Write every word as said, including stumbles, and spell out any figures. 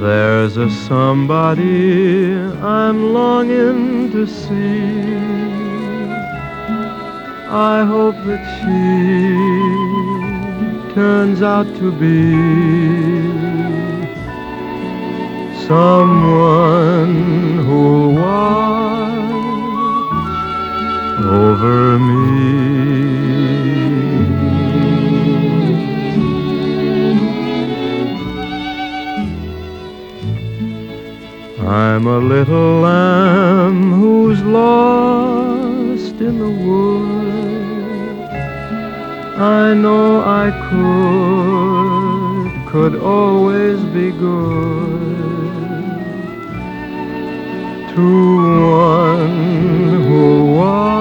There's a somebody I'm longing to see. I hope that she turns out to be someone who'll watch over me. I'm a little lamb who's lost in the wood. I know I could, could always be good to one who was